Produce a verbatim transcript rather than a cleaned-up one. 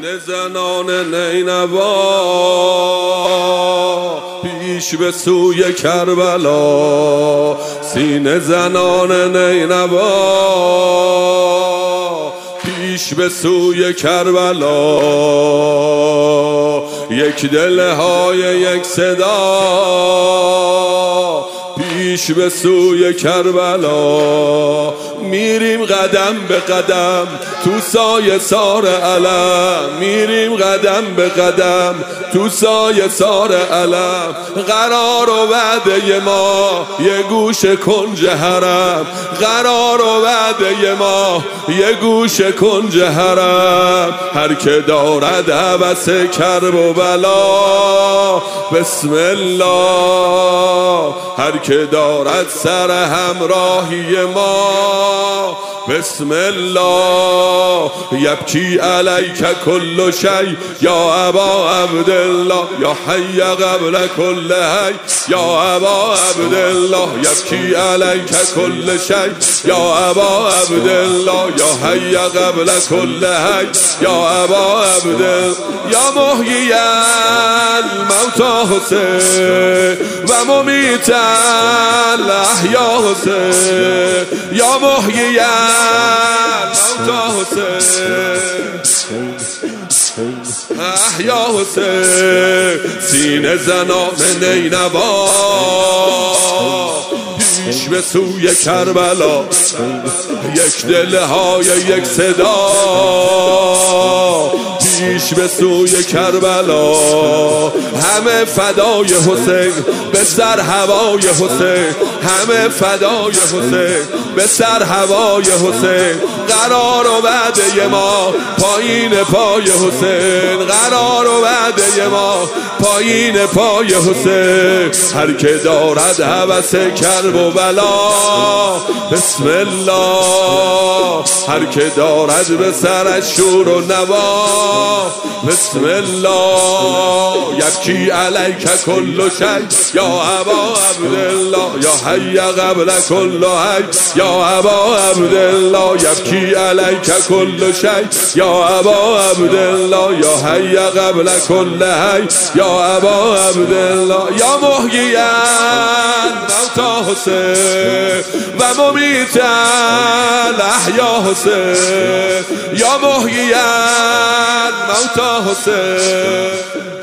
سینه زنان نینوا پیش به سوی کربلا، سینه زنان نینوا پیش به سوی کربلا، یک دل های یک صدا پیش به سوی کربلا. میریم قدم به قدم تو سایه سار علم، میریم قدم به قدم تو سایه سار علم. قرار و وعده ما یه گوش کنج حرم، قرار و وعده ما یه گوش کنج حرم. هر که دارد هوس کرب و بلا بسم الله، هر که دارد سر همراهی ما بسم الله. یبکی علیک کل شی یا ابا عبدالله، یا حی قبل کل حی یا ابا عبدالله. یبکی علیک کل شی یا ابا عبدالله، یا حی قبل کل حی یا ابا عبدالله. یا محیی الموتی حسین و ممیت الاحیا حسین، یا محیی الموتی حسین احیا حسین. سینه زنان نینوا پیش به سوی کربلا، یک دل های یک صدا پیش به سوی کربلا. همه فدای حسین به سر هوای حسین، همه فدای حسین به سر هوای حسین. قرار و وعده ما پایین پای حسین، قرار و وعده ما پایین پای حسین. هر که دارد هوس کرب و بلا بسم الله، هر که دارد به سرش شور و نوا بسم الله. یبکی علیک کل شی یا ابا عبدالله، یا حی قبل کل حی یا ابا عبدالله. یبکی علیک کل شی یا ابا عبدالله، یا حی قبل کل حی یا ابا عبدالله. یا محیی الموتی حسین و ممیت الاحیا حسین، یا محیی الموتی حسین.